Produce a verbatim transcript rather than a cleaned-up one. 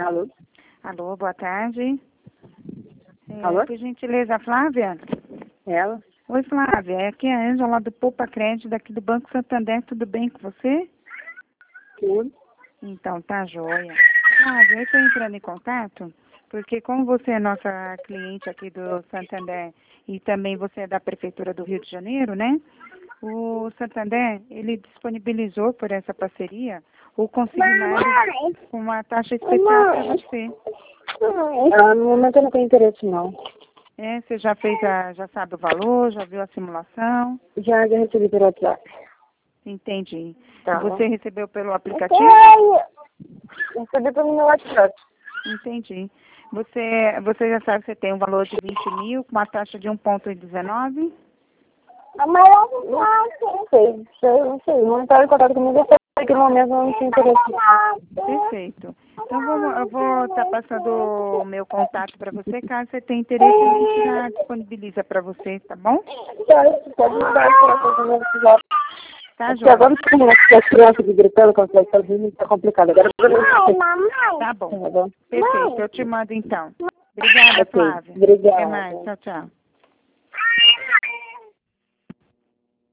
Alô? Alô, boa tarde. É, Alô? por gentileza, Flávia? Ela? Oi, Flávia. Aqui é a Ângela do Poupa Crédito, daqui do Banco Santander. Tudo bem com você? Tudo. Então, tá joia. Flávia, eu estou entrando em contato porque como você é nossa cliente aqui do Santander e também você é da Prefeitura do Rio de Janeiro, né? O Santander, ele disponibilizou por essa parceria o consignado com uma taxa especial para você. Ah, no momento eu não tenho interesse, não. É, você já fez a, já sabe o valor, já viu a simulação? Já, já recebi pelo WhatsApp. Entendi. Tá. Você recebeu pelo aplicativo? Recebi pelo meu WhatsApp. Entendi. Você, você já sabe que você tem um valor de vinte mil com uma taxa de um vírgula dezenove? Não sei, sei, não sei. Não entraram em contato comigo, eu sei que no momento eu não tenho interesse. Perfeito. Então vamos, eu vou estar passando o meu contato para você, caso você tenha interesse, a gente já disponibiliza para você, tá bom? Pode, pode mandar para você. Tá, Porque João? agora que as crianças aqui gritando com as crianças, tá complicado. Agora eu Tá bom. Tá bom. Perfeito, eu te mando então. Obrigada, Ok, Flávia. obrigada. Até mais. Tchau, tchau.